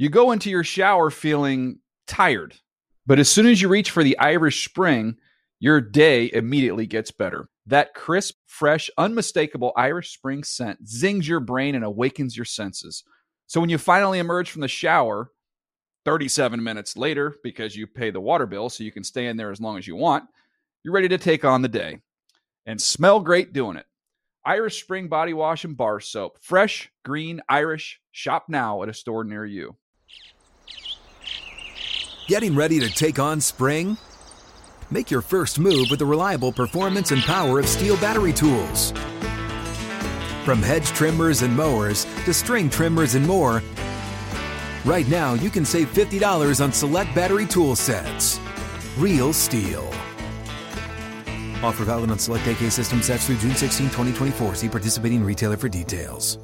You go into your shower feeling tired, but as soon as you reach for the Irish Spring, your day immediately gets better. That crisp, fresh, unmistakable Irish Spring scent zings your brain and awakens your senses. So when you finally emerge from the shower 37 minutes later, because you pay the water bill so you can stay in there as long as you want, you're ready to take on the day and smell great doing it. Irish Spring Body Wash and Bar Soap. Fresh, green, Irish. Shop now at a store near you. Getting ready to take on spring? Make your first move with the reliable performance and power of Steel battery tools. From hedge trimmers and mowers to string trimmers and more, right now you can save $50 on select battery tool sets. Real Steel. Offer valid on select AK system sets through June 16, 2024. See participating retailer for details.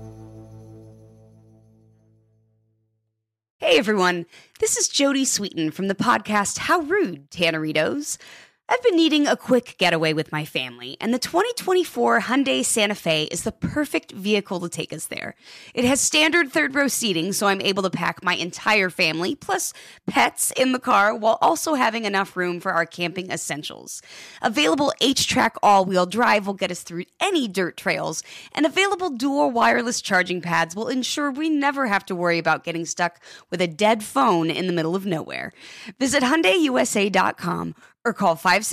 Hey everyone, this is Jodie Sweetin from the podcast How Rude, Tanneritos. I've been needing a quick getaway with my family, and the 2024 Hyundai Santa Fe is the perfect vehicle to take us there. It has standard third-row seating, so I'm able to pack my entire family, plus pets, in the car, while also having enough room for our camping essentials. Available H-Track all-wheel drive will get us through any dirt trails, and available dual wireless charging pads will ensure we never have to worry about getting stuck with a dead phone in the middle of nowhere. Visit HyundaiUSA.com or call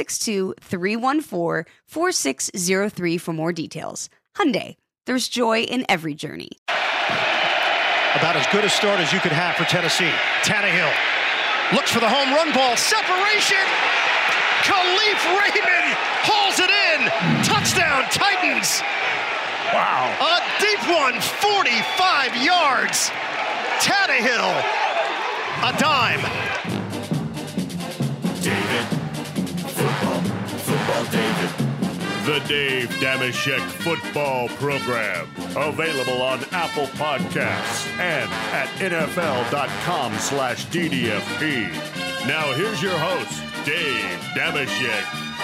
562-314-4603 for more details. Hyundai, there's joy in every journey. About as good a start as you could have for Tennessee. Tannehill looks for the home run ball. Separation! Khalif Raymond hauls it in! Touchdown, Titans! Wow. A deep one, 45 yards. Tannehill, a dime. David. Football David. The Dave Dameshek Football Program. Available on Apple Podcasts and at NFL.com/DDFP. Now here's your host, Dave Dameshek.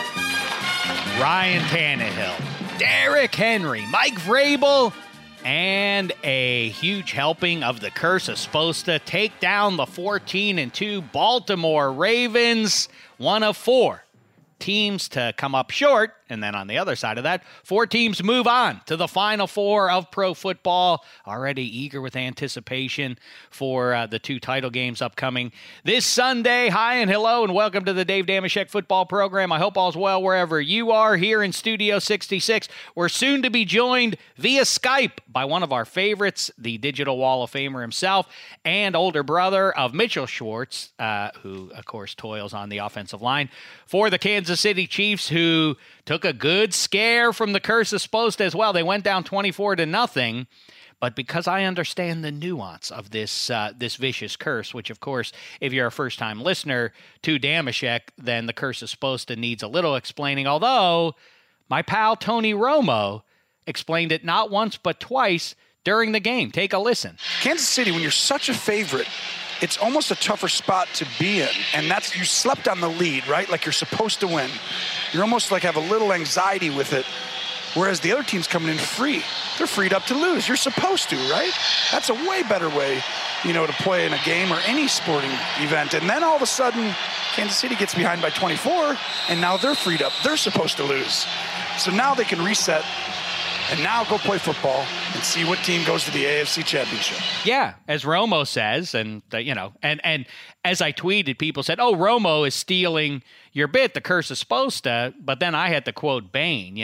Ryan Tannehill, Derrick Henry, Mike Vrabel, and a huge helping of the curse is supposed to take down the 14-2 Baltimore Ravens, one of four teams to come up short. And then on the other side of that, four teams move on to the Final Four of pro football, already eager with anticipation for the two title games upcoming this Sunday. Hi and hello and welcome to the Dave Dameshek Football Program. I hope all's well wherever you are. Here in Studio 66, we're soon to be joined via Skype by one of our favorites, the Digital Wall of Famer himself and older brother of Mitchell Schwartz, who, of course, toils on the offensive line for the Kansas City Chiefs, who took a good scare from the curse of Sposta as well. They went down 24-0, but because I understand the nuance of this this vicious curse, which, of course, if you're a first-time listener to Dameshek, then the curse of Sposta needs a little explaining, although my pal Tony Romo explained it not once but twice during the game. Take a listen. Kansas City, when you're such a favorite, it's almost a tougher spot to be in. And that's, you slept on the lead, right? Like you're supposed to win. You're almost like have a little anxiety with it. Whereas the other team's coming in free. They're freed up to lose. You're supposed to, right? That's a way better way, to play in a game or any sporting event. And then all of a sudden, Kansas City gets behind by 24, and now they're freed up. They're supposed to lose. So now they can reset and now go play football and see what team goes to the AFC Championship. Yeah, as Romo says, and and as I tweeted, people said, "Oh, Romo is stealing your bit. The curse is Sposta." But then I had to quote Bane.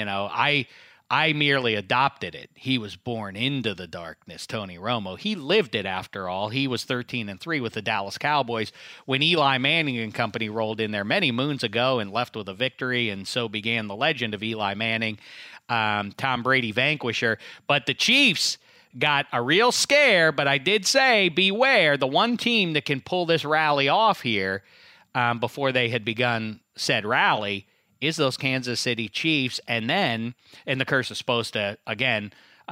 I merely adopted it. He was born into the darkness, Tony Romo. He lived it after all. He was 13-3 with the Dallas Cowboys when Eli Manning and company rolled in there many moons ago and left with a victory, and so began the legend of Eli Manning, Tom Brady vanquisher. But the Chiefs got a real scare, but I did say, beware, the one team that can pull this rally off here before they had begun said rally is those Kansas City Chiefs. And then, and the curse is supposed to, again,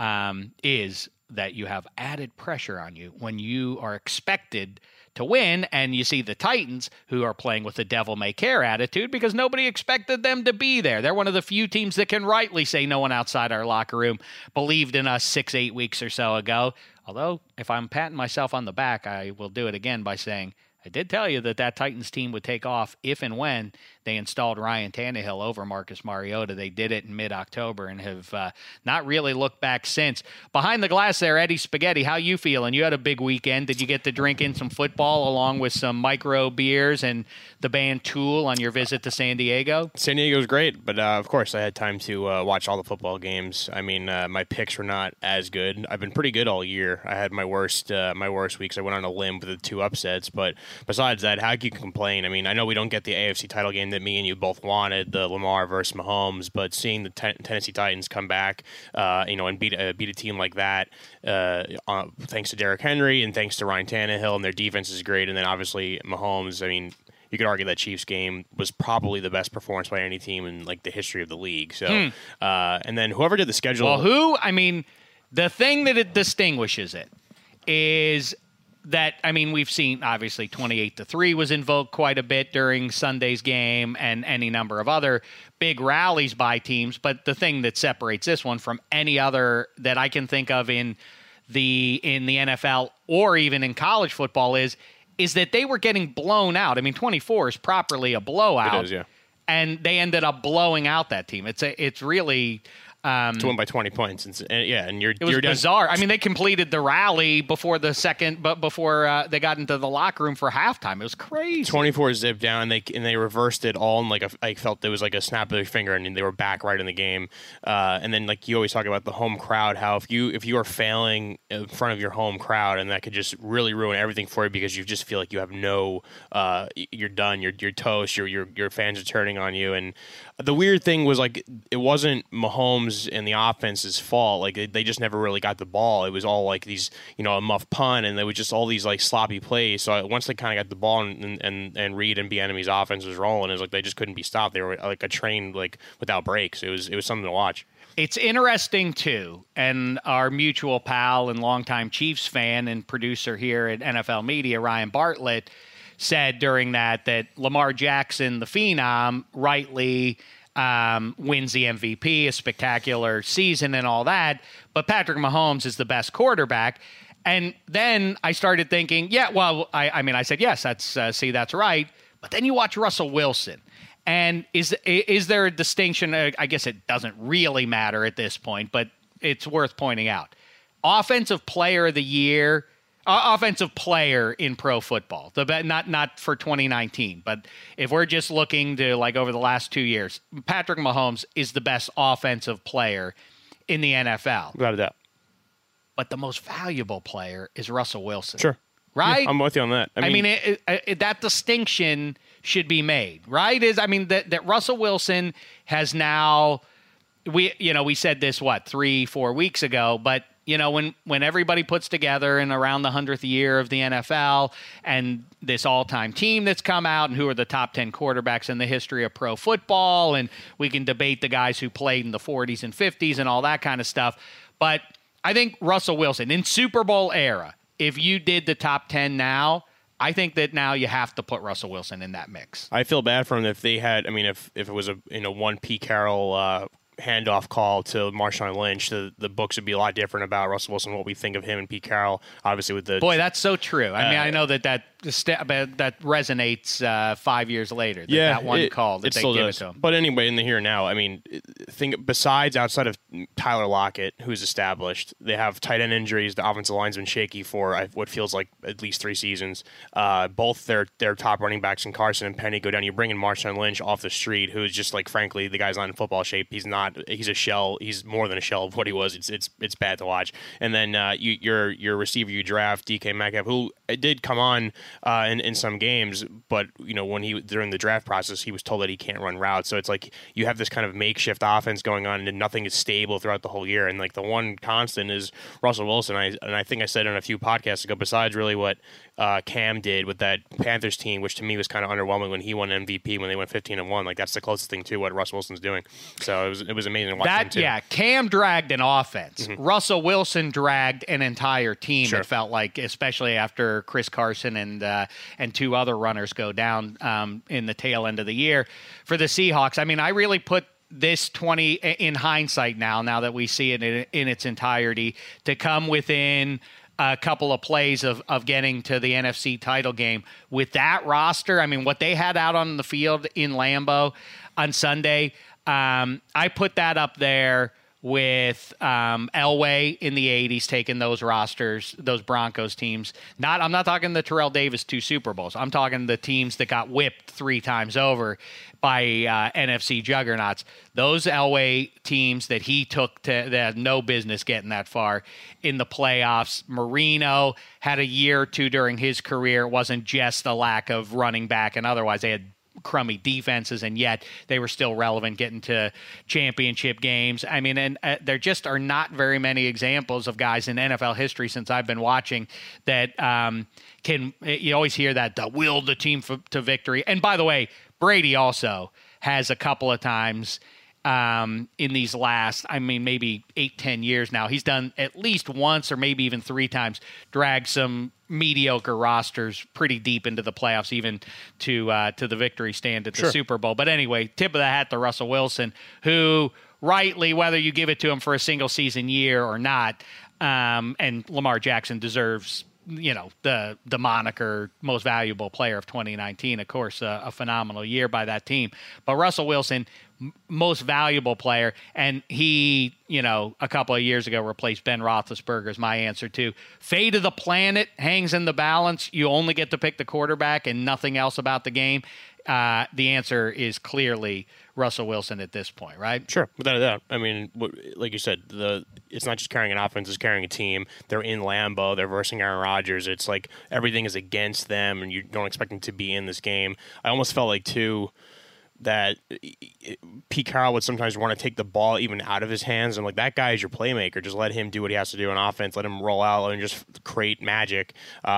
is that you have added pressure on you when you are expected to win, and you see the Titans, who are playing with the devil may care attitude because nobody expected them to be there. They're one of the few teams that can rightly say no one outside our locker room believed in us 6-8 weeks or so ago. Although, if I'm patting myself on the back, I will do it again by saying I did tell you that Titans team would take off if and when they installed Ryan Tannehill over Marcus Mariota. They did it in mid-October and have not really looked back since. Behind the glass there, Eddie Spaghetti, how you feeling? You had a big weekend. Did you get to drink in some football along with some micro beers and the band Tool on your visit to San Diego? San Diego's great, but of course I had time to watch all the football games. I mean, my picks were not as good. I've been pretty good all year. I had my worst weeks. I went on a limb with the 2 upsets, but besides that, how can you complain? I mean, I know we don't get the AFC title game that me and you both wanted, the Lamar versus Mahomes, but seeing the Tennessee Titans come back, and beat a team like that, thanks to Derrick Henry and thanks to Ryan Tannehill, and their defense is great, and then obviously Mahomes. I mean, you could argue that Chiefs game was probably the best performance by any team in like the history of the league. So, and then whoever did the schedule. Well, the thing that it distinguishes it is that, we've seen, obviously, 28-3 was invoked quite a bit during Sunday's game and any number of other big rallies by teams. But the thing that separates this one from any other that I can think of in the NFL or even in college football is that they were getting blown out. 24 is properly a blowout. It is, yeah. And they ended up blowing out that team. It's really... to win by 20 points, and you're done. Bizarre. They completed the rally before the second, but before they got into the locker room for halftime. It was crazy. 24 zip down, and they reversed it all, and I felt there was like a snap of their finger, and they were back right in the game. And then like you always talk about the home crowd, how if you are failing in front of your home crowd, and that could just really ruin everything for you because you just feel like you have you're done, you're toast, your fans are turning on you. And the weird thing was like it wasn't Mahomes and the offense's fault. Like they just never really got the ball. It was all like these, a muff punt, and there was just all these like sloppy plays. So once they kind of got the ball and Reed and Bieniemy's offense was rolling, it was like they just couldn't be stopped. They were like a train like without brakes. It was something to watch. It's interesting too, and our mutual pal and longtime Chiefs fan and producer here at NFL Media, Ryan Bartlett, said during that Lamar Jackson, the phenom, rightly wins the MVP, a spectacular season and all that, but Patrick Mahomes is the best quarterback. And then I started thinking, I said, yes, that's right. But then you watch Russell Wilson. And is there a distinction? I guess it doesn't really matter at this point, but it's worth pointing out. Offensive player of the year, offensive player in pro football, not for 2019, but if we're just looking to like over the last 2 years, Patrick Mahomes is the best offensive player in the NFL. Without a doubt. But the most valuable player is Russell Wilson. Sure. Right? Yeah, I'm with you on that. That distinction should be made, right? That Russell Wilson has now, we said this, 3-4 weeks ago, but when everybody puts together in around the 100th year of the NFL and this all-time team that's come out and who are the top 10 quarterbacks in the history of pro football, and we can debate the guys who played in the 40s and 50s and all that kind of stuff. But I think Russell Wilson, in Super Bowl era, if you did the top 10 now, I think that now you have to put Russell Wilson in that mix. I feel bad for him if they had, if it was one Pete Carroll handoff call to Marshawn Lynch, the books would be a lot different about Russell Wilson, what we think of him and Pete Carroll, obviously with the... Boy, that's so true. I know that resonates 5 years later, that one call that they give it to him. But anyway, in the here and now, besides outside of Tyler Lockett, who's established, they have tight end injuries. The offensive line's been shaky for what feels like at least 3 seasons. Both their top running backs in Carson and Penny go down. You bring in Marshawn Lynch off the street, who's just like, frankly, the guy's not in football shape. He's not. He's a shell. He's more than a shell of what he was. It's bad to watch. And then your receiver you draft, DK Metcalf, who did come on in some games, but when during the draft process, he was told that he can't run routes. So it's like you have this kind of makeshift offense going on, and nothing is stable throughout the whole year. And like the one constant is Russell Wilson. I think I said on a few podcasts ago, besides really what Cam did with that Panthers team, which to me was kind of underwhelming when he won MVP when they went 15-1. Like that's the closest thing to what Russell Wilson's doing. So it was amazing to watch him too. Yeah, Cam dragged an offense. Mm-hmm. Russell Wilson dragged an entire team. Sure. It felt like, especially after Chris Carson and 2 other runners go down in the tail end of the year for the Seahawks. I really put this 20 in hindsight now that we see it in its entirety to come within a couple of plays of getting to the NFC title game. With that roster, I mean, what they had out on the field in Lambeau on Sunday, I put that up there with Elway in the 80s taking those rosters, those Broncos teams. I'm not talking the Terrell Davis 2 Super Bowls. I'm talking the teams that got whipped 3 times over by NFC juggernauts. Those Elway teams that he took that had no business getting that far in the playoffs. Marino had a year or two during his career. It wasn't just a lack of running back and otherwise. They had crummy defenses, and yet they were still relevant getting to championship games. I mean, and there just are not very many examples of guys in NFL history since I've been watching that you always hear that will the team to victory. And by the way, Brady also has a couple of times in these last, maybe 8-10 years now. He's done at least once or maybe even 3 times, dragged some mediocre rosters pretty deep into the playoffs, even to the victory stand at the Super Bowl. But anyway, tip of the hat to Russell Wilson, who rightly, whether you give it to him for a single season year or not, and Lamar Jackson deserves the moniker most valuable player of 2019, of course, a phenomenal year by that team. But Russell Wilson, most valuable player, and he, a couple of years ago replaced Ben Roethlisberger is my answer to. Fate of the planet hangs in the balance. You only get to pick the quarterback and nothing else about the game. The answer is clearly Russell Wilson at this point, right? Sure, without a doubt. I mean, like you said, it's not just carrying an offense, it's carrying a team. They're in Lambeau, they're versing Aaron Rodgers. It's like everything is against them, and you don't expect them to be in this game. I almost felt like, too, that Pete Carroll would sometimes want to take the ball even out of his hands. I'm like, that guy is your playmaker. Just let him do what he has to do on offense. Let him roll out and just create magic.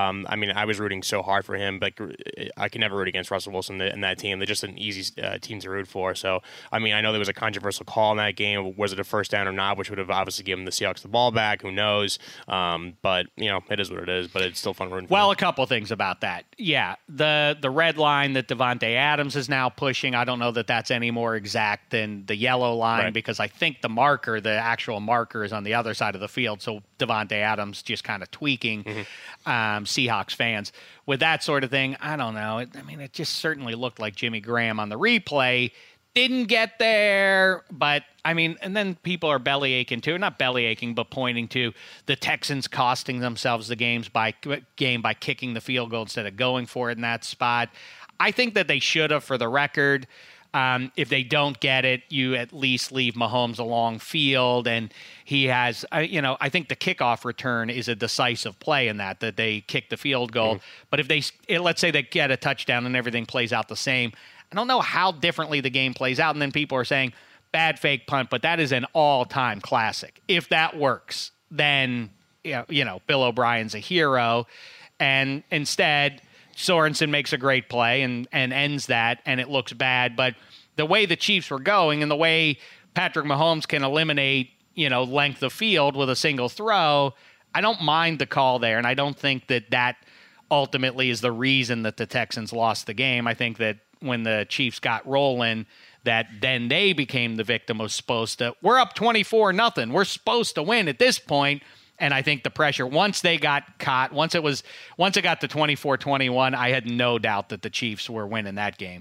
I was rooting so hard for him, but I can never root against Russell Wilson and that team. They're just an easy team to root for. So, I know there was a controversial call in that game. Was it a first down or not, which would have obviously given the Seahawks the ball back. Who knows? But, it is what it is, but it's still fun rooting for Well, him. a couple of things about that. Yeah, the red line that Devontae Adams is now pushing, I don't know that that's any more exact than the yellow line, because I think the actual marker is on the other side of the field. So Devontae Adams just kind of tweaking Seahawks fans with that sort of thing. I don't know. It just certainly looked like Jimmy Graham on the replay didn't get there, but and then people are belly aching too, not belly aching, but pointing to the Texans costing themselves the game by kicking the field goal instead of going for it in that spot. I think that they should have, for the record. If they don't get it, you at least leave Mahomes a long field, and he has, I think the kickoff return is a decisive play in that they kick the field goal. But if let's say they get a touchdown and everything plays out the same, I don't know how differently the game plays out. And then people are saying bad fake punt, but that is an all-time classic. If that works, then Bill O'Brien's a hero, and instead Sorensen makes a great play and ends that, and it looks bad. But the way the Chiefs were going and the way Patrick Mahomes can eliminate, length of field with a single throw, I don't mind the call there. And I don't think that ultimately is the reason that the Texans lost the game. I think that when the Chiefs got rolling, that then they became the victim of we're up 24-0. We're supposed to win at this point. And I think the pressure, once they got caught, once it got to 24-21, I had no doubt that the Chiefs were winning that game.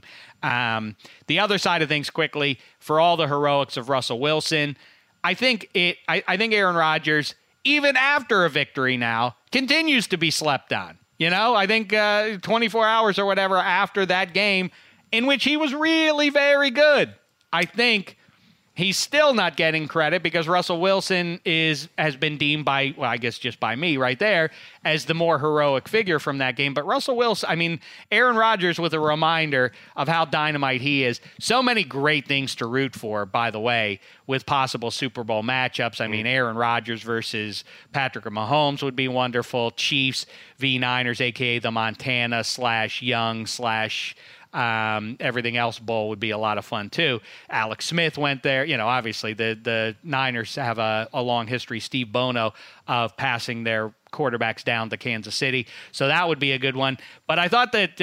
The other side of things, quickly, for all the heroics of Russell Wilson, I think Aaron Rodgers, even after a victory now, continues to be slept on. I think 24 hours or whatever after that game, in which he was really very good, I think he's still not getting credit because Russell Wilson has been deemed by, well, I guess just by me right there, as the more heroic figure from that game. But Russell Wilson, Aaron Rodgers with a reminder of how dynamite he is. So many great things to root for, by the way, with possible Super Bowl matchups. Aaron Rodgers versus Patrick Mahomes would be wonderful. Chiefs v. Niners, a.k.a. the Montana/Young/ everything else bowl would be a lot of fun too. Alex Smith went there. Obviously the Niners have a long history, Steve Bono, of passing their quarterbacks down to Kansas City. So that would be a good one. But I thought that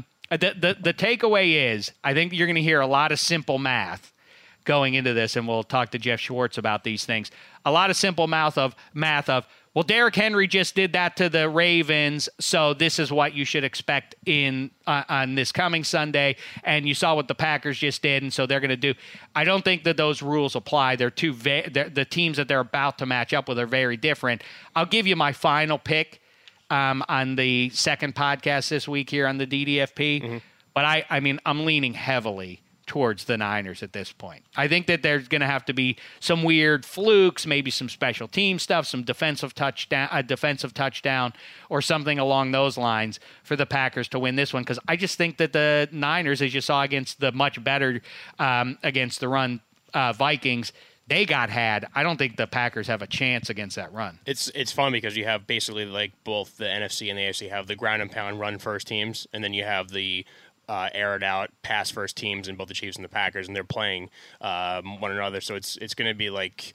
the takeaway is, I think you're going to hear a lot of simple math going into this, and we'll talk to Jeff Schwartz about these things. A lot of simple math of Well, Derrick Henry just did that to the Ravens, so this is what you should expect in on this coming Sunday. And you saw what the Packers just did, and so they're going to do. I don't think that those rules apply. They're the teams that they're about to match up with are very different. I'll give you my final pick on the second podcast this week here on the DDFP. Mm-hmm. But I mean, I'm leaning heavily towards the Niners at this point. I think that there's going to have to be some weird flukes, maybe some special team stuff, some defensive touchdown, or something along those lines for the Packers to win this one. Because I just think that the Niners, as you saw against the much better against the run Vikings, they got had. I don't think the Packers have a chance against that run. It's fun because you have basically like both the NFC and the AFC have the ground and pound run first teams, and then you have the air it out pass first teams in both the Chiefs and the Packers, and they're playing one another. So it's going to be like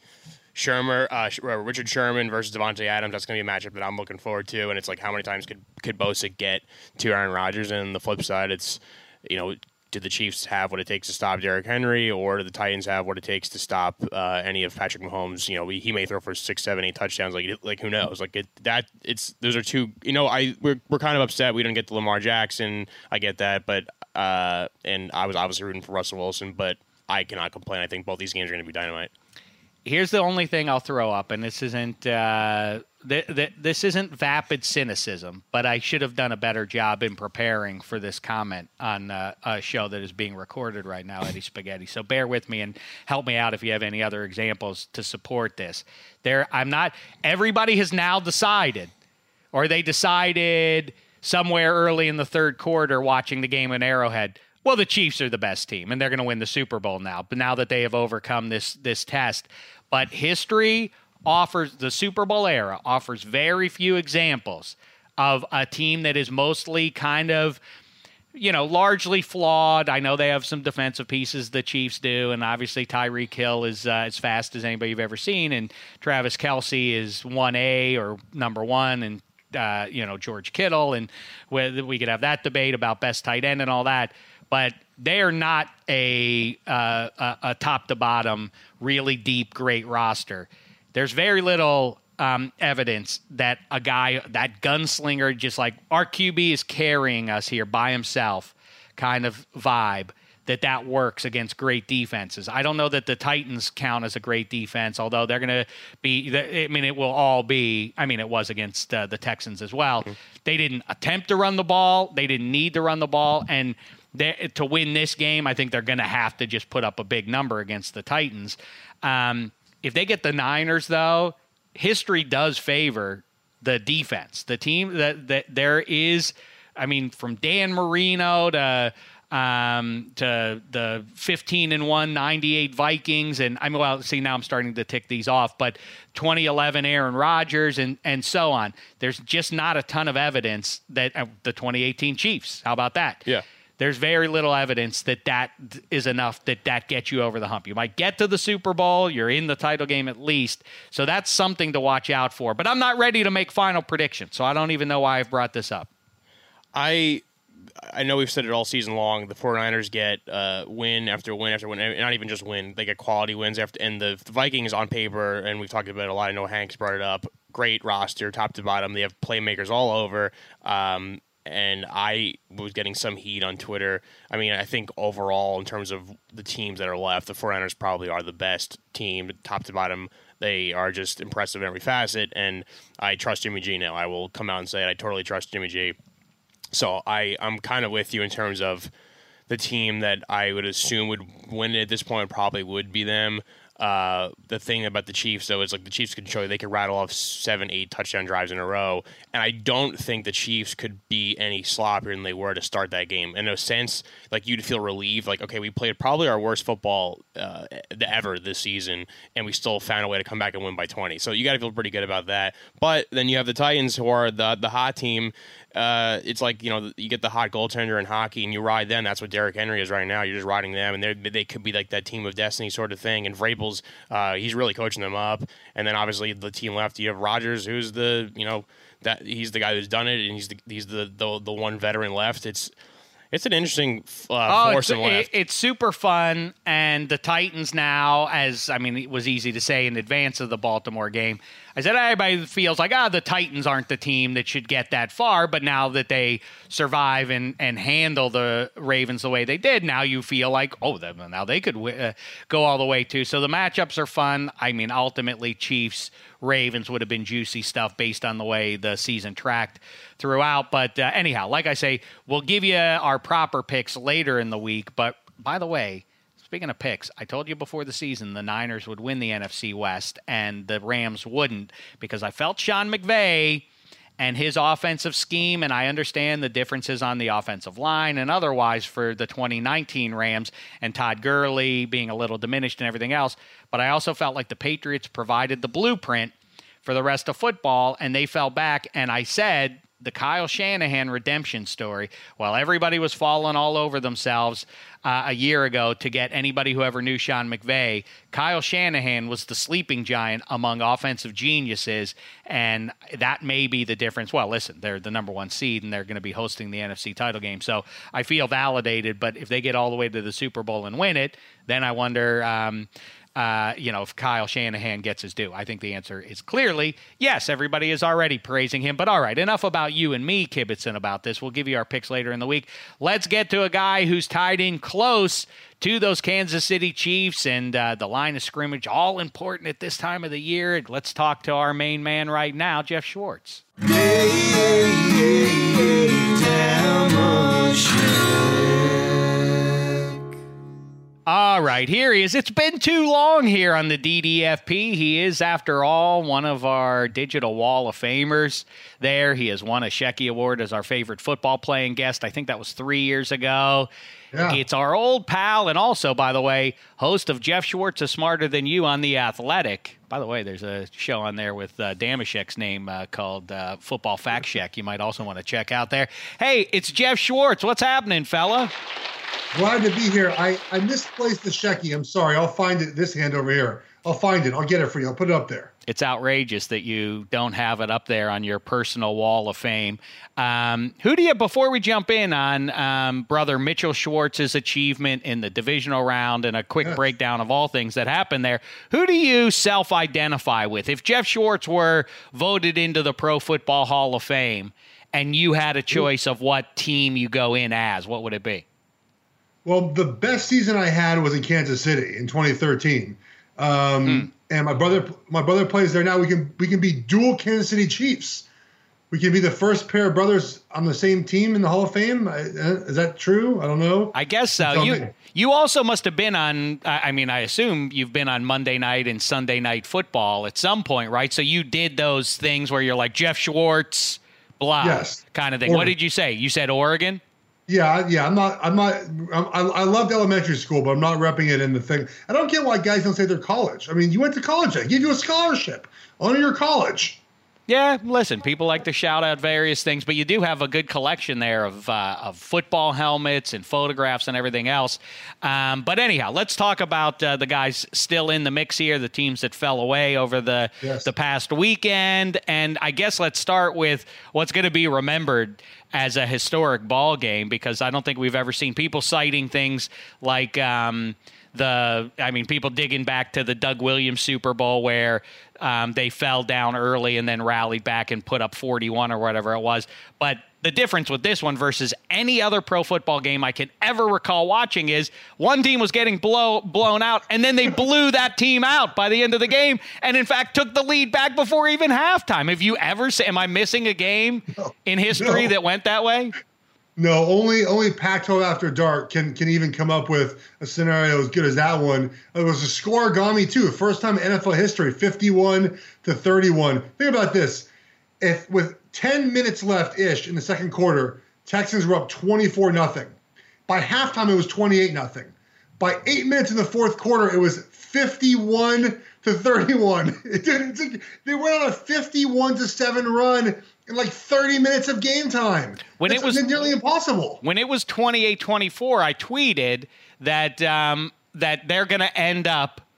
Richard Sherman versus Devontae Adams. That's going to be a matchup that I'm looking forward to. And it's like, how many times could Bosa get to Aaron Rodgers? And on the flip side, it's, do the Chiefs have what it takes to stop Derrick Henry, or do the Titans have what it takes to stop any of Patrick Mahomes? He may throw for 6, 7, 8 touchdowns. Like who knows? Those are two. We're kind of upset we didn't get to Lamar Jackson. I get that, but and I was obviously rooting for Russell Wilson, but I cannot complain. I think both these games are going to be dynamite. Here's the only thing I'll throw up, and this isn't this isn't vapid cynicism, but I should have done a better job in preparing for this comment on a show that is being recorded right now, Eddie Spaghetti. So bear with me and help me out if you have any other examples to support this. Everybody has now decided, or they decided somewhere early in the third quarter watching the game in Arrowhead, well, the Chiefs are the best team, and they're going to win the Super Bowl now. But now that they have overcome this test. But history offers, the Super Bowl era offers very few examples of a team that is mostly kind of, largely flawed. I know they have some defensive pieces, the Chiefs do, and obviously Tyreek Hill is as fast as anybody you've ever seen, and Travis Kelce is 1A or number 1, and George Kittle, and we could have that debate about best tight end and all that. But they are not a top to bottom, really deep, great roster. There's very little evidence that a guy, that gunslinger, just like our QB is carrying us here by himself kind of vibe, that works against great defenses. I don't know that the Titans count as a great defense, although they're going to be, it will all be, it was against the Texans as well. Mm-hmm. They didn't attempt to run the ball. They didn't need to run the ball. And to win this game, I think they're going to have to just put up a big number against the Titans. If they get the Niners, though, history does favor the defense. The team that there is, from Dan Marino to the 15-1 98 Vikings, and now I'm starting to tick these off, but 2011 Aaron Rodgers and so on. There's just not a ton of evidence that the 2018 Chiefs. How about that? Yeah. There's very little evidence that is enough that gets you over the hump. You might get to the Super Bowl. You're in the title game at least. So that's something to watch out for. But I'm not ready to make final predictions, so I don't even know why I've brought this up. I know we've said it all season long. The 49ers get win after win after win. Not even just win. They get quality wins after. And the Vikings on paper, and we've talked about it a lot. I know Hank's brought it up. Great roster, top to bottom. They have playmakers all over. And I was getting some heat on Twitter. I think overall, in terms of the teams that are left, the 49ers probably are the best team, top to bottom. They are just impressive in every facet, and I trust Jimmy G now. I will come out and say it. I totally trust Jimmy G. So I'm kind of with you in terms of the team that I would assume would win at this point probably would be them. The thing about the Chiefs, though, is like the Chiefs could show you they could rattle off 7, 8 touchdown drives in a row, and I don't think the Chiefs could be any sloppier than they were to start that game. In a sense, like you'd feel relieved, like, okay, we played probably our worst football ever this season, and we still found a way to come back and win by 20. So you got to feel pretty good about that. But then you have the Titans, who are the hot team. It's like, you get the hot goaltender in hockey and you ride them. That's what Derrick Henry is right now. You're just riding them, and they could be like that team of destiny sort of thing. And Vrabel's, he's really coaching them up. And then obviously the team left, you have Rodgers, who's that he's the guy who's done it, and he's the one veteran left. It's an interesting force in left. It's super fun, and the Titans now, it was easy to say in advance of the Baltimore game, I said everybody feels like, the Titans aren't the team that should get that far, but now that they survive and handle the Ravens the way they did, now you feel like, now they could go all the way too. So the matchups are fun. I mean, ultimately, Chiefs-Ravens would have been juicy stuff based on the way the season tracked throughout. But anyhow, like I say, we'll give you our proper picks later in the week. But by the way, speaking of picks, I told you before the season the Niners would win the NFC West and the Rams wouldn't, because I felt Sean McVay and his offensive scheme, and I understand the differences on the offensive line and otherwise for the 2019 Rams and Todd Gurley being a little diminished and everything else. But I also felt like the Patriots provided the blueprint for the rest of football, and they fell back. And I said, the Kyle Shanahan redemption story, while everybody was falling all over themselves a year ago to get anybody who ever knew Sean McVay, Kyle Shanahan was the sleeping giant among offensive geniuses, and that may be the difference. Well, listen, they're the number one seed, and they're going to be hosting the NFC title game, so I feel validated. But if they get all the way to the Super Bowl and win it, then I wonder if Kyle Shanahan gets his due. I think the answer is clearly yes. Everybody is already praising him. But all right, enough about you and me kibitzing about this. We'll give you our picks later in the week. Let's get to a guy who's tied in close to those Kansas City Chiefs and the line of scrimmage, all important at this time of the year. Let's talk to our main man right now, Jeff Schwartz. All right, here he is. It's been too long here on the DDFP. He is, after all, one of our digital Wall of Famers there. He has won a Shecky Award as our favorite football playing guest. I think that was 3 years ago. Yeah. It's our old pal and also, by the way, host of Jeff Schwartz is Smarter Than You on The Athletic. By the way, there's a show on there with Damashek's name called Football Fact Check. You might also want to check out there. Hey, it's Jeff Schwartz. What's happening, fella? Glad to be here. I misplaced the Shecky. I'm sorry. I'll find it. This hand over here. I'll find it. I'll get it for you. I'll put it up there. It's outrageous that you don't have it up there on your personal wall of fame. Who do you, before we jump in on brother Mitchell Schwartz's achievement in the divisional round and a quick breakdown of all things that happened there, who do you self-identify with? If Jeff Schwartz were voted into the Pro Football Hall of Fame and you had a choice of what team you go in as, what would it be? Well, the best season I had was in Kansas City in 2013. And my brother plays there now. We can be dual Kansas City Chiefs. We can be the first pair of brothers on the same team in the Hall of Fame. Is that true? I don't know. I guess so. You also must have been on, I assume you've been on Monday night and Sunday night football at some point, right? So you did those things where you're like Jeff Schwartz, blah, kind of thing. Oregon. What did you say? You said Oregon? Yeah. I loved elementary school, but I'm not repping it in the thing. I don't get why guys don't say they're college. I mean, you went to college. I give you a scholarship. Honor your college. Yeah, listen, people like to shout out various things, but you do have a good collection there of football helmets and photographs and everything else. But anyhow, let's talk about the guys still in the mix here, the teams that fell away over the past weekend. And I guess let's start with what's going to be remembered as a historic ball game, because I don't think we've ever seen people citing things like people digging back to the Doug Williams Super Bowl where they fell down early and then rallied back and put up 41 or whatever it was. But the difference with this one versus any other pro football game I can ever recall watching is one team was getting blown out, and then they blew that team out by the end of the game and, in fact, took the lead back before even halftime. Have you ever seen – am I missing a game in history that went that way? No, only Pac-12 After Dark can even come up with a scenario as good as that one. It was a scoregami too. First time in NFL history, 51-31. Think about this. If with 10 minutes left-ish in the second quarter, Texans were up 24-0. By halftime, it was 28-0. By 8 minutes in the fourth quarter, it was 51-31. They went on a 51-7 run in like 30 minutes of game time. It was nearly impossible. When it was 28-24, I tweeted that that they're going to end up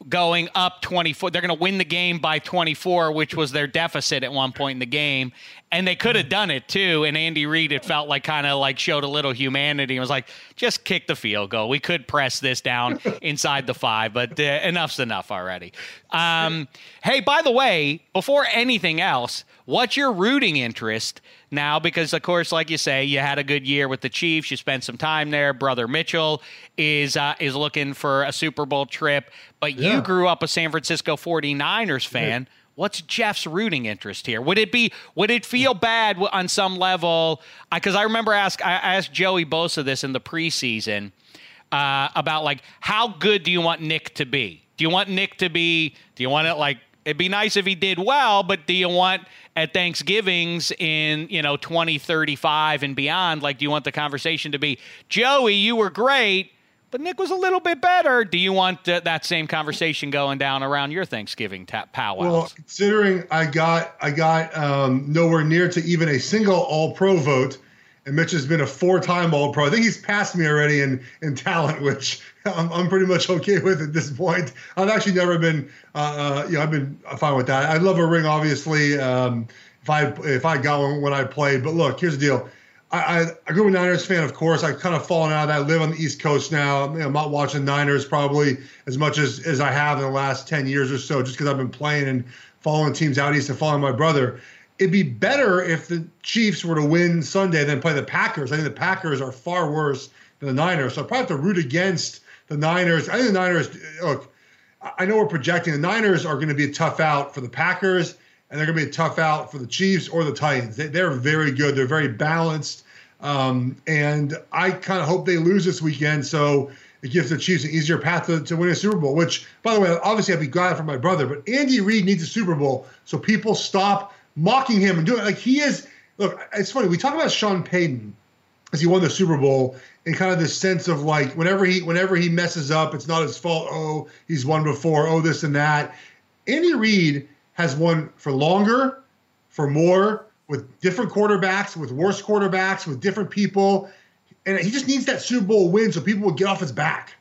going up 24. They're going to win the game by 24, which was their deficit at one point in the game. And they could have done it too. And Andy Reid, it felt like kind of like showed a little humanity and was like, just kick the field goal. We could press this down inside the 5, but enough's enough already. Hey, by the way, before anything else, what's your rooting interest now? Because, of course, like you say, you had a good year with the Chiefs. You spent some time there. Brother Mitchell is looking for a Super Bowl trip. But you grew up a San Francisco 49ers fan. Yeah. What's Jeff's rooting interest here? Would it feel bad on some level? Because I remember I asked Joey Bosa this in the preseason about, like, how good do you want Nick to be? Do you want it like, it'd be nice if he did well, but do you want at Thanksgivings in, 2035 and beyond, like, do you want the conversation to be, Joey, you were great, but Nick was a little bit better? Do you want that same conversation going down around your Thanksgiving powwows? Well, considering I got nowhere near to even a single All-Pro vote, and Mitch has been a 4-time All-Pro. I think he's passed me already in talent, which I'm pretty much okay with at this point. I've actually never been, I've been fine with that. I'd love a ring, obviously, if I got one when I played. But look, here's the deal. I grew up a Niners fan, of course. I've kind of fallen out of that. I live on the East Coast now. I'm not watching Niners probably as much as I have in the last 10 years or so, just because I've been playing and following teams out east and following my brother. It'd be better if the Chiefs were to win Sunday than play the Packers. I think the Packers are far worse than the Niners. So I probably have to root against the Niners. I think the Niners, look, I know we're projecting. The Niners are going to be a tough out for the Packers, and they're going to be a tough out for the Chiefs or the Titans. They're very good. They're very balanced. And I kind of hope they lose this weekend, so it gives the Chiefs an easier path to win a Super Bowl, which, by the way, obviously I'd be glad for my brother, but Andy Reid needs a Super Bowl so people stop mocking him and doing it like he is. Look, it's funny. We talk about Sean Payton as he won the Super Bowl in kind of this sense of like whenever he messes up, it's not his fault. Oh, he's won before. Oh, this and that. Andy Reid has won for longer, for more, with different quarterbacks, with worse quarterbacks, with different people. And he just needs that Super Bowl win so people will get off his back.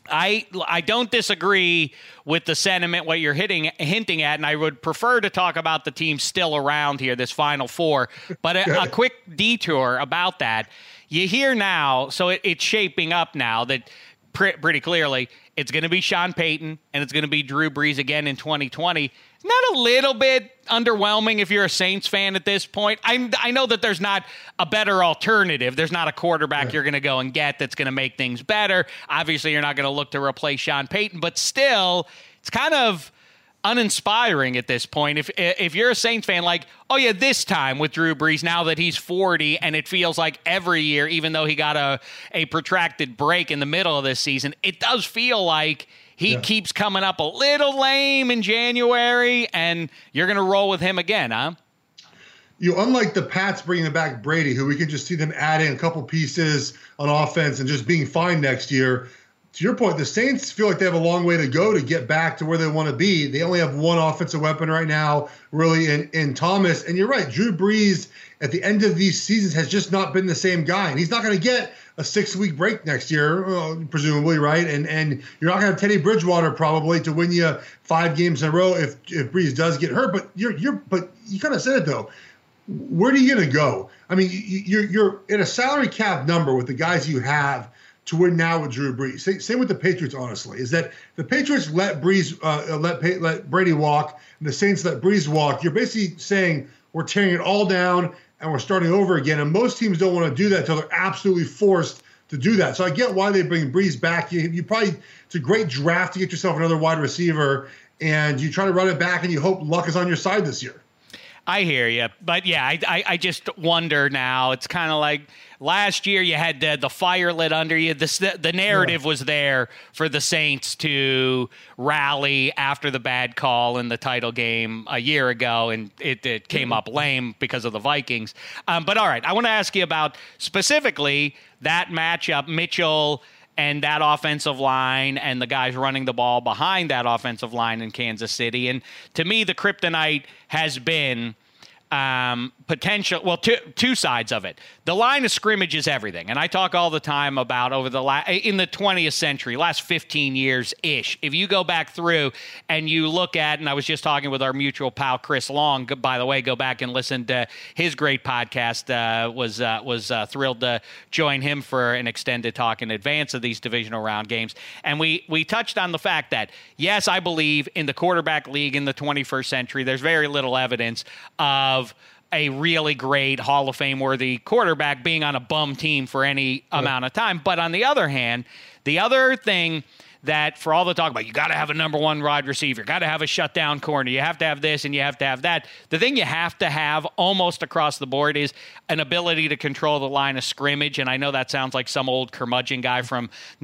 I don't disagree with the sentiment, what you're hinting at, and I would prefer to talk about the team still around here, this Final Four. But a quick detour about that. You hear now, so it's shaping up now that pretty clearly it's going to be Sean Payton and it's going to be Drew Brees again in 2020. Isn't that a little bit underwhelming if you're a Saints fan at this point? I know that there's not a better alternative. There's not a quarterback you're going to go and get that's going to make things better. Obviously, you're not going to look to replace Sean Payton, but still, it's kind of uninspiring at this point. If you're a Saints fan, like, oh yeah, this time with Drew Brees, now that he's 40, and it feels like every year, even though he got a protracted break in the middle of this season, it does feel like he keeps coming up a little lame in January, and you're going to roll with him again, huh? Unlike the Pats bringing back Brady, who we can just see them adding a couple pieces on offense and just being fine next year. To your point, the Saints feel like they have a long way to go to get back to where they want to be. They only have one offensive weapon right now, really, in Thomas. And you're right, Drew Brees at the end of these seasons has just not been the same guy. And he's not going to get a 6-week break next year, presumably, right? And you're not going to have Teddy Bridgewater probably to win you 5 games in a row if Brees does get hurt. But you kind of said it though. Where are you going to go? I mean, you're in a salary cap number with the guys you have to win now with Drew Brees. Same with the Patriots, honestly, is that the Patriots let Brady walk and the Saints let Brees walk. You're basically saying we're tearing it all down and we're starting over again. And most teams don't want to do that until they're absolutely forced to do that. So I get why they bring Brees back. You probably, it's a great draft to get yourself another wide receiver, and you try to run it back and you hope luck is on your side this year. I hear you. But, yeah, I just wonder now. It's kind of like last year you had the fire lit under you. The narrative was there for the Saints to rally after the bad call in the title game a year ago, and it came up lame because of the Vikings. But, all right, I want to ask you about specifically that matchup, Mitchell and that offensive line and the guys running the ball behind that offensive line in Kansas City. And to me, the kryptonite has been potential, well, two sides of it. The line of scrimmage is everything. And I talk all the time about in the 20th century, last 15 years-ish, if you go back through and you look at, and I was just talking with our mutual pal, Chris Long, by the way, go back and listen to his great podcast. Was thrilled to join him for an extended talk in advance of these divisional round games. And we touched on the fact that, yes, I believe in the quarterback league in the 21st century, there's very little evidence of a really great Hall of Fame worthy quarterback being on a bum team for any amount of time. But on the other hand, the other thing that for all the talk about, you got to have a number one wide receiver, got to have a shutdown corner, you have to have this and you have to have that. The thing you have to have almost across the board is an ability to control the line of scrimmage. And I know that sounds like some old curmudgeon guy from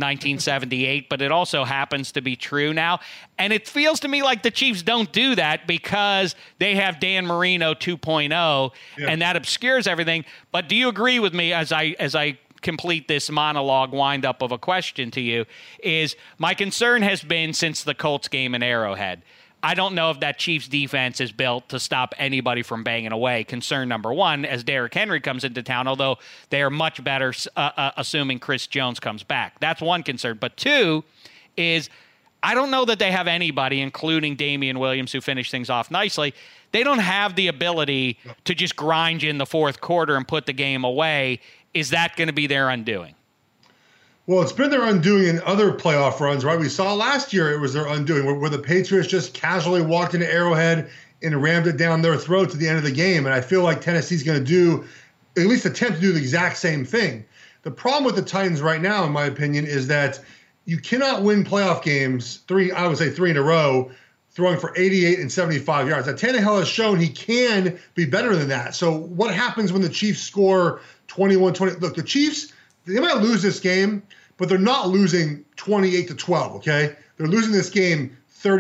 1978, but it also happens to be true now. And it feels to me like the Chiefs don't do that because they have Dan Marino 2.0, and that obscures everything. But do you agree with me as I complete this monologue wind-up of a question to you, is my concern has been since the Colts game in Arrowhead, I don't know if that Chiefs defense is built to stop anybody from banging away. Concern number one, as Derrick Henry comes into town, although they are much better assuming Chris Jones comes back. That's one concern. But two is I don't know that they have anybody, including Damian Williams, who finished things off nicely. They don't have the ability to just grind you in the fourth quarter and put the game away. Is that going to be their undoing? Well, it's been their undoing in other playoff runs, right? We saw last year it was their undoing, where the Patriots just casually walked into Arrowhead and rammed it down their throat to the end of the game. And I feel like Tennessee's going to do, at least attempt to do the exact same thing. The problem with the Titans right now, in my opinion, is that you cannot win playoff games, three in a row, throwing for 88 and 75 yards. Now, Tannehill has shown he can be better than that. So what happens when the Chiefs score 21-20? Look, the Chiefs, they might lose this game, but they're not losing 28-12, okay? They're losing this game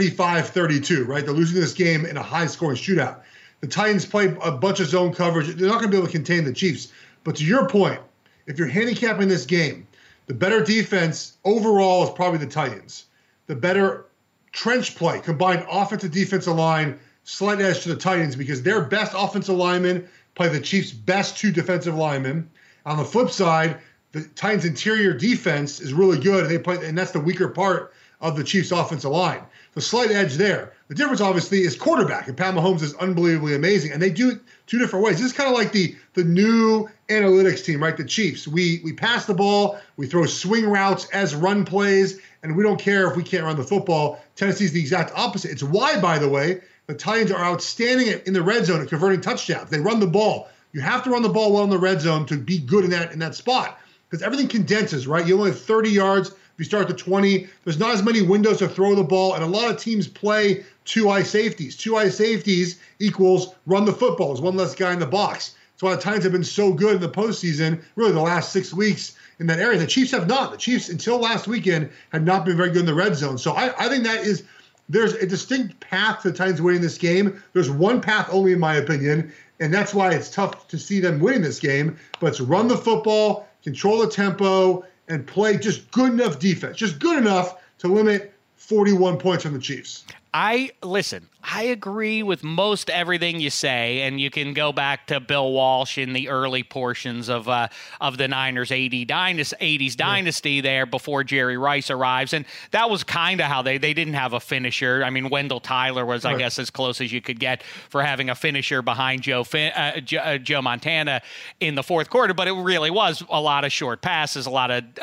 35-32, right? They're losing this game in a high-scoring shootout. The Titans play a bunch of zone coverage. They're not going to be able to contain the Chiefs. But to your point, if you're handicapping this game, the better defense overall is probably the Titans. The better trench play, combined offensive defensive line, slight edge to the Titans because their best offensive linemen play the Chiefs' best two defensive linemen. On the flip side, the Titans' interior defense is really good, and that's the weaker part of the Chiefs' offensive line. The slight edge there. The difference, obviously, is quarterback, and Pat Mahomes is unbelievably amazing, and they do it two different ways. This is kind of like the new analytics team, right? The Chiefs. We pass the ball, we throw swing routes as run plays, and we don't care if we can't run the football. Tennessee's the exact opposite. It's why, by the way, the Titans are outstanding in the red zone at converting touchdowns. They run the ball. You have to run the ball well in the red zone to be good in that spot because everything condenses, right? You only have 30 yards. If you start at the 20, there's not as many windows to throw the ball, and a lot of teams play two-eye safeties. Two-eye safeties equals run the football. There's one less guy in the box. That's why the Titans have been so good in the postseason, really the last 6 weeks in that area. The Chiefs have not. The Chiefs, until last weekend, had not been very good in the red zone. So I think there's a distinct path to the Titans winning this game. There's one path only, in my opinion, and that's why it's tough to see them winning this game. But it's run the football, control the tempo, and play just good enough defense, just good enough to limit 41 points from the Chiefs. I agree with most everything you say, and you can go back to Bill Walsh in the early portions of the Niners' 80s dynasty there before Jerry Rice arrives, and that was kind of how they didn't have a finisher. I mean, Wendell Tyler was, I guess, as close as you could get for having a finisher behind Joe Montana in the fourth quarter, but it really was a lot of short passes, a lot of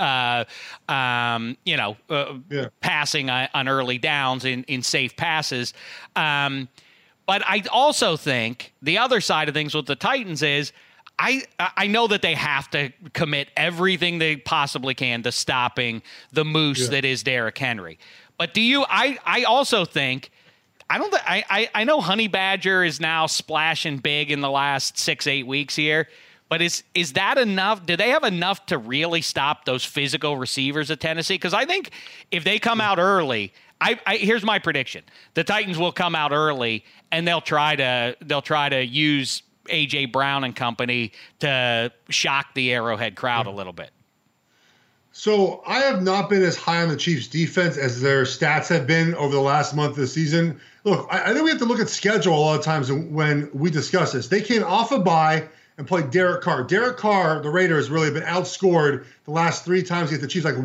passing on early downs in safe passes. But I also think the other side of things with the Titans is I know that they have to commit everything they possibly can to stopping the moose that is Derrick Henry. But I also think I know Honey Badger is now splashing big in the last 6-8 weeks here. But is that enough? Do they have enough to really stop those physical receivers at Tennessee? Because I think if they come out early, here's my prediction: the Titans will come out early and they'll try to use A.J. Brown and company to shock the Arrowhead crowd a little bit. So I have not been as high on the Chiefs defense as their stats have been over the last month of the season. Look, I think we have to look at schedule a lot of times when we discuss this. They came off a bye and played Derek Carr. Derek Carr, the Raiders, really have been outscored the last 3 times against the Chiefs, like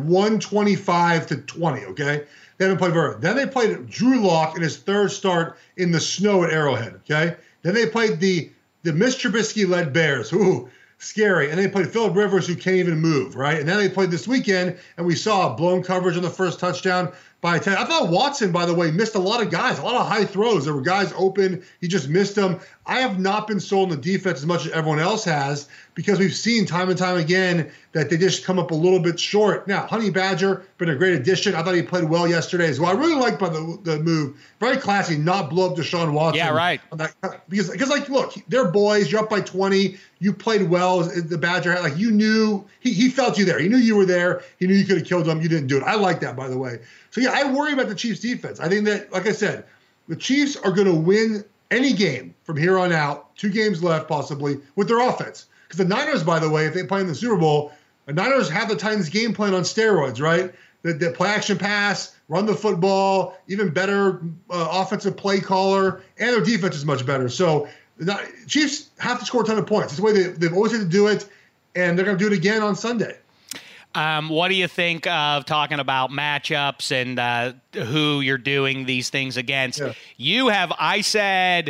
125-20, okay? They haven't played very well. Then they played Drew Lock in his 3rd start in the snow at Arrowhead, okay? Then they played the Mitch Trubisky-led Bears. Ooh, scary. And they played Phillip Rivers, who can't even move, right? And then they played this weekend, and we saw blown coverage on the first touchdown by 10. I thought Watson, by the way, missed a lot of guys, a lot of high throws. There were guys open. He just missed them. I have not been sold on the defense as much as everyone else has because we've seen time and time again that they just come up a little bit short. Now, Honey Badger, been a great addition. I thought he played well yesterday as well. I really liked by the move. Very classy, not blow up Deshaun Watson. Yeah, right. Because like, look, they're boys. You're up by 20. You played well. The Badger had, like, you knew, he felt you there. He knew you were there. He knew you could have killed him. You didn't do it. I like that, by the way. So, yeah, I worry about the Chiefs' defense. I think that, like I said, the Chiefs are going to win any game from here on out, 2 games left possibly, with their offense. Because the Niners, by the way, if they play in the Super Bowl, the Niners have the Titans game plan on steroids, right? The play action pass, run the football, even better offensive play caller, and their defense is much better. So the Chiefs have to score a ton of points. It's the way they've always had to do it, and they're going to do it again on Sunday. What do you think of talking about matchups and who you're doing these things against? Yeah. I said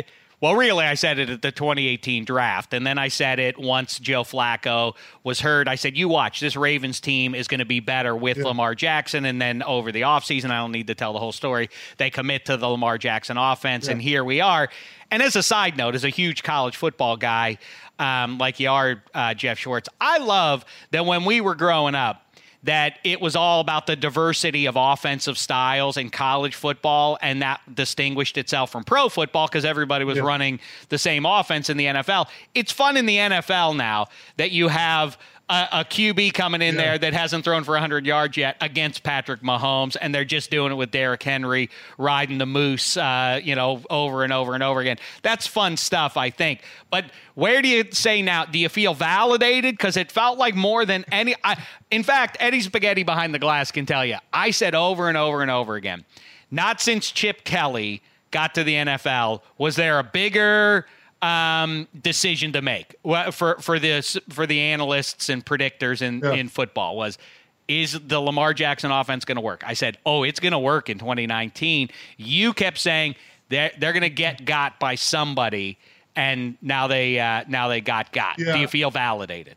it at the 2018 draft, and then I said it once Joe Flacco was hurt. I said, you watch, this Ravens team is going to be better with Lamar Jackson, and then over the offseason, I don't need to tell the whole story, they commit to the Lamar Jackson offense, and here we are. And as a side note, as a huge college football guy, like you are, Jeff Schwartz, I love that when we were growing up, that it was all about the diversity of offensive styles in college football, and that distinguished itself from pro football because everybody was running the same offense in the NFL. It's fun in the NFL now that you have a QB coming in there that hasn't thrown for 100 yards yet against Patrick Mahomes, and they're just doing it with Derrick Henry riding the moose, over and over and over again. That's fun stuff, I think. But where do you say now? Do you feel validated? Because it felt like more than any. In fact, Eddie Spaghetti behind the glass can tell you. I said over and over and over again, not since Chip Kelly got to the NFL was there a bigger decision to make for the analysts and predictors in football is the Lamar Jackson offense going to work? I said, it's going to work in 2019. You kept saying they're going to get got by somebody, and now they got. Yeah. Do you feel validated?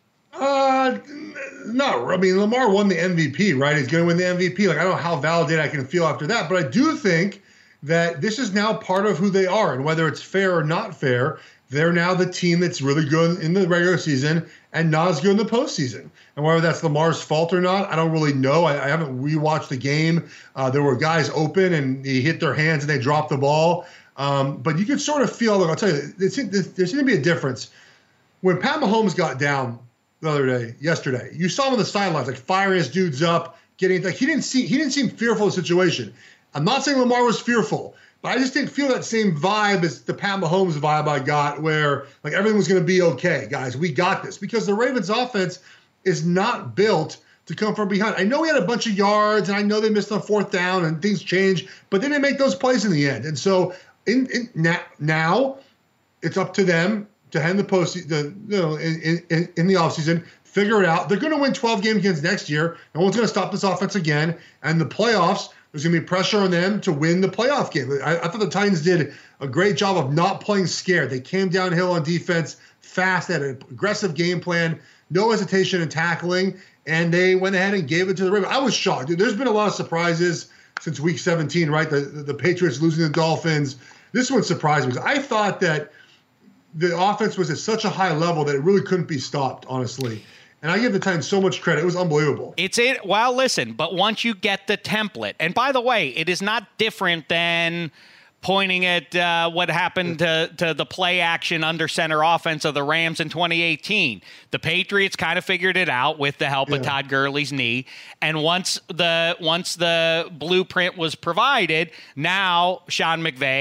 No. I mean, Lamar won the MVP, right? He's going to win the MVP. Like, I don't know how validated I can feel after that, but I do think that this is now part of who they are, and whether it's fair or not fair, they're now the team that's really good in the regular season and not as good in the postseason. And whether that's Lamar's fault or not, I don't really know. I haven't rewatched the game. There were guys open, and he hit their hands, and they dropped the ball. But you could sort of feel, look, I'll tell you, there seemed to be a difference. When Pat Mahomes got down yesterday, you saw him on the sidelines, like firing his dudes up, getting like he didn't seem fearful of the situation. I'm not saying Lamar was fearful, but I just didn't feel that same vibe as the Pat Mahomes vibe I got, where like everything was going to be okay, guys. We got this, because the Ravens offense is not built to come from behind. I know we had a bunch of yards, and I know they missed on 4th down and things changed, but they didn't make those plays in the end. And so now it's up to them to hand the in the offseason, figure it out. They're going to win 12 games against next year. No one's going to stop this offense again. And the playoffs, there's going to be pressure on them to win the playoff game. I thought the Titans did a great job of not playing scared. They came downhill on defense fast, had an aggressive game plan, no hesitation in tackling, and they went ahead and gave it to the Ravens. I was shocked. Dude, there's been a lot of surprises since Week 17, right? The Patriots losing the Dolphins. This one surprised me because I thought that the offense was at such a high level that it really couldn't be stopped, honestly. And I give the Titans so much credit. It was unbelievable. Well, listen, but once you get the template, and by the way, it is not different than pointing at what happened to the play action under center offense of the Rams in 2018. The Patriots kind of figured it out with the help of Todd Gurley's knee. And once the blueprint was provided, now Sean McVay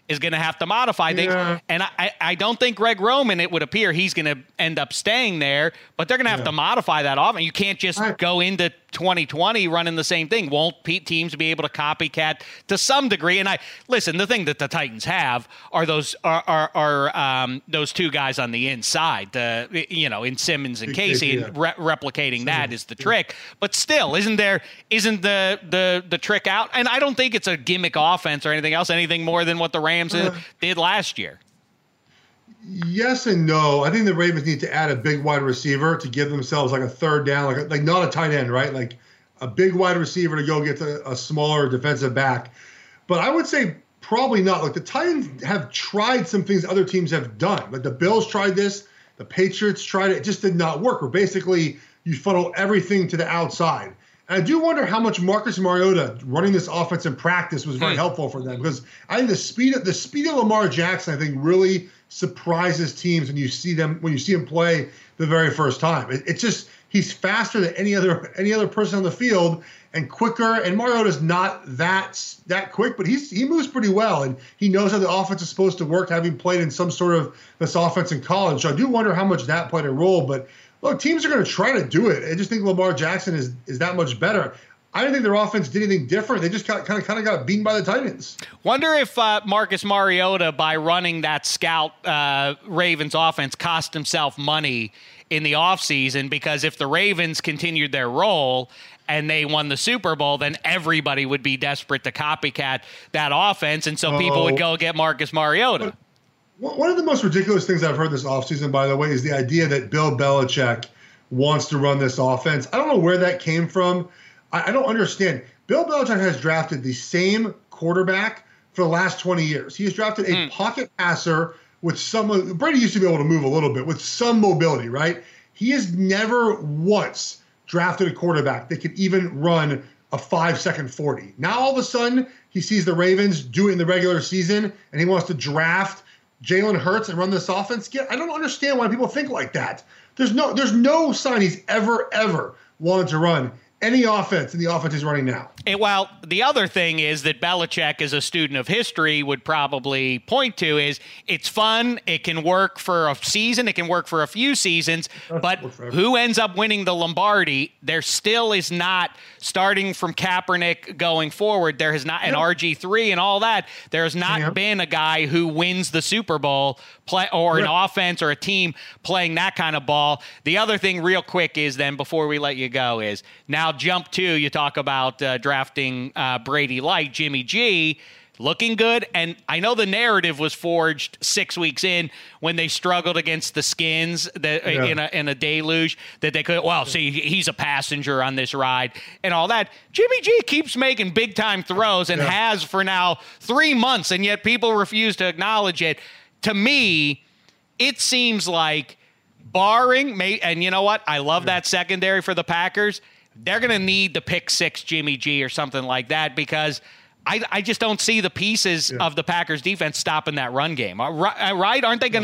is going to have to modify things. And I don't think Greg Roman, it would appear he's going to end up staying there, but they're going to have to modify that offense. You can't just go into 2020 running the same thing. Won't teams be able to copycat to some degree? And listen, the thing that the Titans have are those those two guys on the inside, in Simmons and Casey, and replicating that is the trick. But still, isn't the trick out? And I don't think it's a gimmick offense or anything else, anything more than what the Rams did last year. Yes and no. I think the Ravens need to add a big wide receiver to give themselves like a third down, like not a tight end, right? Like a big wide receiver to go get a smaller defensive back. But I would say probably not. Like the Titans have tried some things other teams have done. Like the Bills tried this, the Patriots tried it. It just did not work. Where basically you funnel everything to the outside. And I do wonder how much Marcus Mariota running this offense in practice was very helpful for them, because I think the speed of Lamar Jackson, I think, really surprises teams when you see him play the very first time. It's just he's faster than any other person on the field and quicker. And Mariota's not that quick, but he moves pretty well, and he knows how the offense is supposed to work, having played in some sort of this offense in college. So I do wonder how much that played a role, but. Look, teams are going to try to do it. I just think Lamar Jackson is that much better. I don't think their offense did anything different. They just kind of got beaten by the Titans. Wonder if Marcus Mariota, by running that scout Ravens offense, cost himself money in the offseason, because if the Ravens continued their role and they won the Super Bowl, then everybody would be desperate to copycat that offense, and so people would go get Marcus Mariota. One of the most ridiculous things I've heard this offseason, by the way, is the idea that Bill Belichick wants to run this offense. I don't know where that came from. I don't understand. Bill Belichick has drafted the same quarterback for the last 20 years. He has drafted a pocket passer with some – Brady used to be able to move a little bit, with some mobility, right? He has never once drafted a quarterback that could even run a 5-second 40. Now all of a sudden he sees the Ravens do it in the regular season, and he wants to draft – Jalen Hurts and run this offense. I don't understand why people think like that. There's no sign he's ever wanted to run any offense in the offense he's running now. Well, the other thing is that Belichick, as a student of history, would probably point to is it's fun. It can work for a season. It can work for a few seasons. But who ends up winning the Lombardi? There still is not, starting from Kaepernick going forward, there has not, and RG3 and all that, there has not been a guy who wins the Super Bowl or an offense or a team playing that kind of ball. The other thing real quick is then, before we let you go, is now jump to, you talk about drafting Brady Light, Jimmy G, looking good. And I know the narrative was forged 6 weeks in when they struggled against the Skins in a deluge, that they could, see, he's a passenger on this ride and all that. Jimmy G keeps making big-time throws and has for now 3 months, and yet people refuse to acknowledge it. To me, it seems like barring, and you know what? I love that secondary for the Packers. They're going to need the pick six Jimmy G or something like that, because I just don't see the pieces of the Packers defense stopping that run game. Right? Aren't they going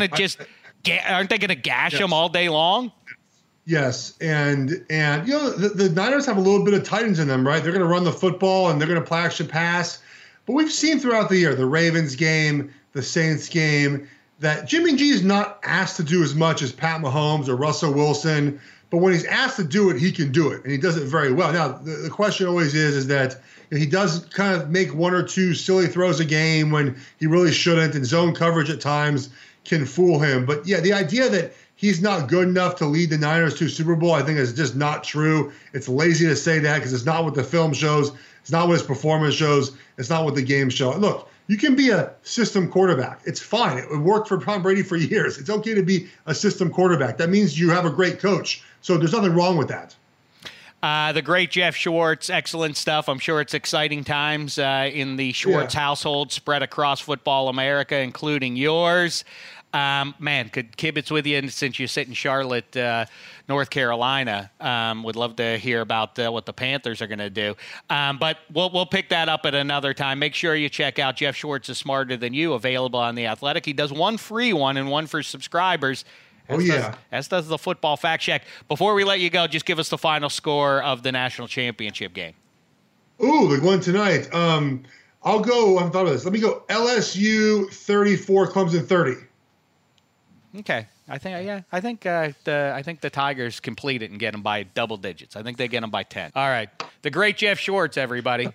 to gash them all day long? Yes, and the Niners have a little bit of Titans in them, right? They're going to run the football and they're going to play action pass. But we've seen throughout the year, the Ravens game, the Saints game, that Jimmy G is not asked to do as much as Pat Mahomes or Russell Wilson. But when he's asked to do it, he can do it, and he does it very well. Now, the question always is that he does kind of make one or two silly throws a game when he really shouldn't, and zone coverage at times can fool him. But, yeah, the idea that he's not good enough to lead the Niners to a Super Bowl, I think, is just not true. It's lazy to say that because it's not what the film shows. It's not what his performance shows. It's not what the game shows. Look, you can be a system quarterback. It's fine. It worked for Tom Brady for years. It's okay to be a system quarterback. That means you have a great coach. So there's nothing wrong with that. The great Jeff Schwartz, excellent stuff. I'm sure it's exciting times in the Schwartz household spread across football America, including yours. Man, could kibitz with you since you sit in Charlotte, North Carolina. Would love to hear about what the Panthers are going to do. But we'll pick that up at another time. Make sure you check out Jeff Schwartz is Smarter Than You, available on The Athletic. He does one free one and one for subscribers. As does the Football Fact Check. Before we let you go, just give us the final score of the national championship game. Ooh, the one tonight. I'll go. I haven't thought of this. Let me go LSU 34, Clemson 30. Okay. I think the Tigers complete it and get them by double digits. I think they get them by 10. All right. The great Jeff Schwartz, everybody.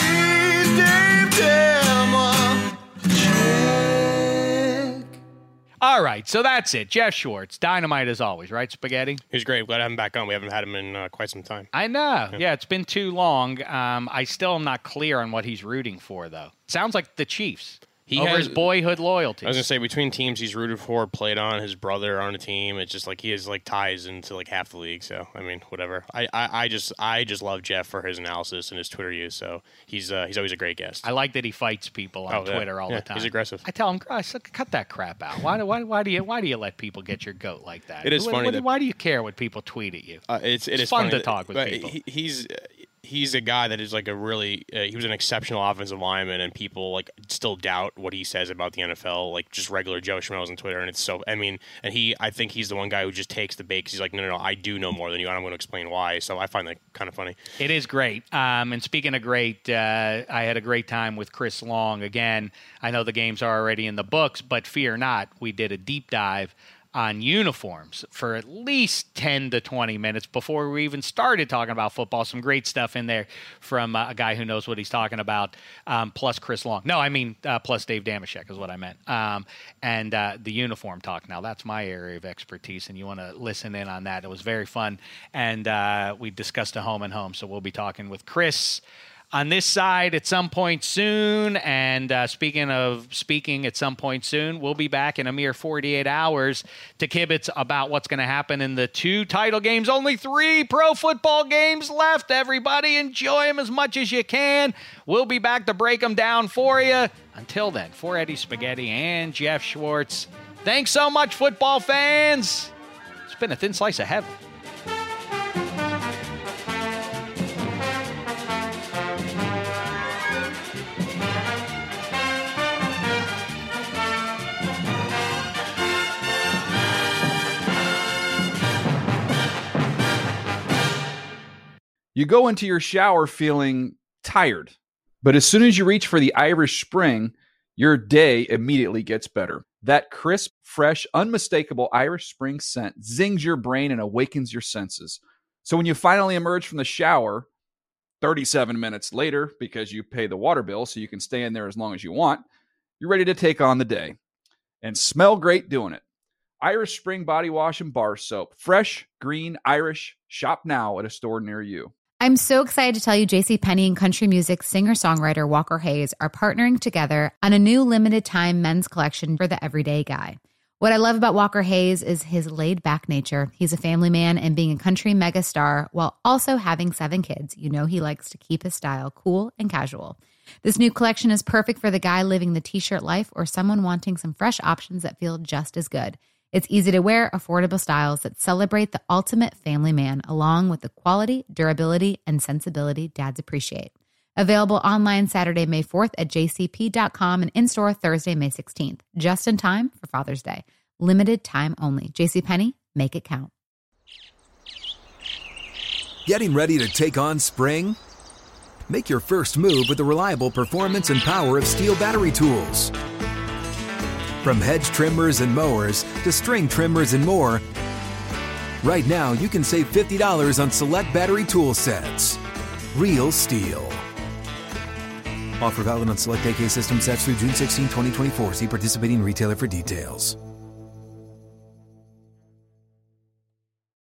All right, so that's it. Jeff Schwartz, dynamite as always, right, Spaghetti? He's great. Glad to have him back on. We haven't had him in quite some time. I know. Yeah, it's been too long. I still am not clear on what he's rooting for, though. Sounds like the Chiefs. He over his boyhood loyalty. I was going to say, between teams he's rooted for, played on, his brother on a team, it's just like he has like ties into like half the league. So, I mean, whatever. I just love Jeff for his analysis and his Twitter use. So he's always a great guest. I like that he fights people on Twitter all the time. He's aggressive. I tell him, cut that crap out. Why do you let people get your goat like that? It is funny. Why do you care what people tweet at you? It's fun to talk with people. He's a guy that is like a really he was an exceptional offensive lineman, and people like still doubt what he says about the NFL, like just regular Joe Schmoes on Twitter. And it's so, I mean, and I think he's the one guy who just takes the bait because he's like, no, I do know more than you, and I'm going to explain why. So I find that kind of funny. It is great. And speaking of great, I had a great time with Chris Long. Again, I know the games are already in the books, but fear not, we did a deep dive on uniforms for at least 10 to 20 minutes before we even started talking about football. Some great stuff in there from a guy who knows what he's talking about, plus Chris Long. No, I mean, plus Dave Dameshek is what I meant. And the uniform talk. Now, that's my area of expertise, and you want to listen in on that. It was very fun, and we discussed a home and home, so we'll be talking with Chris on this side at some point soon. And speaking at some point soon, we'll be back in a mere 48 hours to kibitz about what's going to happen in the 2 title games. Only 3 pro football games left. Everybody enjoy them as much as you can. We'll be back to break them down for you. Until then, for Eddie Spaghetti and Jeff Schwartz, thanks so much, football fans. It's been a thin slice of heaven. You go into your shower feeling tired, but as soon as you reach for the Irish Spring, your day immediately gets better. That crisp, fresh, unmistakable Irish Spring scent zings your brain and awakens your senses. So when you finally emerge from the shower 37 minutes later, because you pay the water bill so you can stay in there as long as you want, you're ready to take on the day and smell great doing it. Irish Spring Body Wash and Bar Soap. Fresh, green, Irish. Shop now at a store near you. I'm so excited to tell you JCPenney and country music singer-songwriter Walker Hayes are partnering together on a new limited-time men's collection for the everyday guy. What I love about Walker Hayes is his laid-back nature. He's a family man, and being a country megastar while also having 7 kids, you know he likes to keep his style cool and casual. This new collection is perfect for the guy living the t-shirt life or someone wanting some fresh options that feel just as good. It's easy to wear, affordable styles that celebrate the ultimate family man, along with the quality, durability, and sensibility dads appreciate. Available online Saturday, May 4th at jcp.com and in-store Thursday, May 16th. Just in time for Father's Day. Limited time only. JCPenney, make it count. Getting ready to take on spring? Make your first move with the reliable performance and power of Steel battery tools. From hedge trimmers and mowers to string trimmers and more, right now you can save $50 on select battery tool sets. Real Steel. Offer valid on select AK system sets through June 16, 2024. See participating retailer for details.